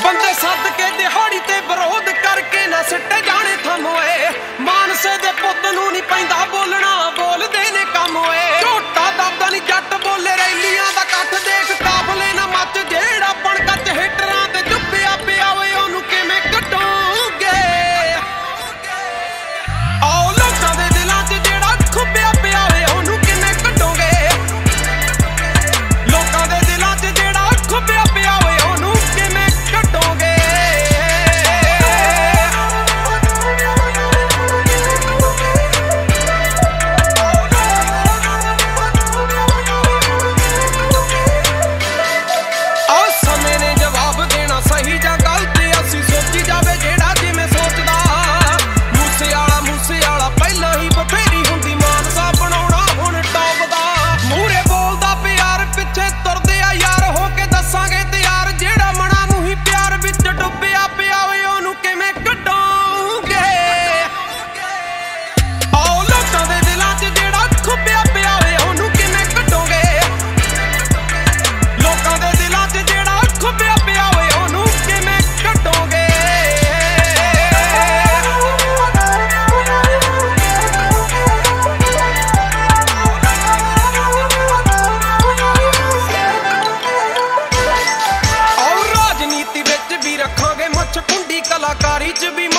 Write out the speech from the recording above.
ਬੰਦੇ ਸੱਦ ਕੇ ਦਿਹਾੜੀ ਤੇ ਵਿਰੋਧ ਕਰਕੇ ਨਾ ਸਿੱਟੇ ਜਾਣੇ ਥੰਮ ਓਏ। ਮਾਨਸੇ ਦੇ ਪੁੱਤ ਨੂੰ ਨਹੀਂ ਪੈਂਦਾ ਬੋਲਣਾ, ਬੋਲਦੇ ਨੇ ਕੰਮ ਓਏ। ਝੋਟਾ ਦਬਦਾ ਨਹੀਂ ਜੱਟ ਬੋਲੇ, ਰੈਲੀਆਂ ਦਾ ਇਕੱਠ ਦੇਖ ਕਾਫਲੇ ਨਾ ਮੱਚ। ਜਿਹੜਾ ਬਣਕਾ ਚ ਹਿੱਟਰਾਂ ਤੇ ਚੁੱਪਿਆ ਪਿਆ ਓਏ ਉਹਨੂੰ ਕਿਵੇਂ ਕੱਢੋਗੇ। ਆਓ ਲੋਕਾਂ ਦੇ ਦਿਲਾਂ 'ਚ ਜਿਹੜਾ ਖੁੱਬਿਆ ਪਿਆ ਓਏ ਉਹਨੂੰ ਕਿਵੇਂ ਕੱਢੋਗੇ। ਲੋਕਾਂ ਦੇ ਦਿਲਾਂ 'ਚ ਜਿਹੜਾ ਖੁੱਬਿਆ ਪਿਆ ਓਏ ਉਹਨੂੰ ਕਿਵੇਂ ਕੱਢੋਗੇ। ਆਹ ਸਮੇਂ ਨੇ ਜਵਾਬ ਦੇਣਾ ਸਹੀ ਜਾਂ ਗਲਤ, ਅਸੀਂ ਸੋਚੀ ਜਾਵੇ ਜਿਹੜਾ ਜਿਵੇਂ ਸੋਚਦਾ। ਮੂਸੇ ਵਾਲਾ ਪਹਿਲਾਂ ਹੀ ਬਥੇਰੀ ਹੁੰਦੀ, ਮਾਨਸਾ ਬਣਾਉਣਾ ਹੁਣ ਟੌਪ ਦਾ। ਮੂਹਰੇ ਬੋਲਦਾ ਪਿਆਰ, ਪਿੱਛੇ ਤੁਰਦੇ ਆ ਯਾਰ, ਹੋ ਕੇ ਦੱਸਾਂਗੇ ਤਿਆਰ। ਜਿਹੜਾ ਮਣਾ ਮੂੰਹੀ ਪਿਆਰ ਵਿੱਚ ਡੁੱਬਿਆ ਪਿਆ ਓਏ ਉਹਨੂੰ ਕਿਵੇਂ ਕੱਢੋਗੇ। ਆਓ ਲੋਕਾਂ ਦੇ ਦਿਲਾਂ 'ਚ ਜਿਹੜਾ ਖੁੱਬਿਆ ਪਿਆ ਓਏ ਉਹਨੂੰ ਕਿਵੇਂ ਕੱਢੋਗੇ। ਲੋਕਾਂ ਦੇ ਦਿਲਾਂ 'ਚ ਜਿਹੜਾ ਖੁੱਬਿਆ ਪਿਆ ਓਏ ਉਹਨੂੰ ਕਿਵੇਂ ਕੱਢੋਗੇ। ਰਾਜਨੀਤੀ ਵਿੱਚ ਵੀ ਰੱਖਾਂਗੇ ਮੁੱਛ ਕੁੰਡੀ, ਕਲਾਕਾਰੀ 'ਚ ਵੀ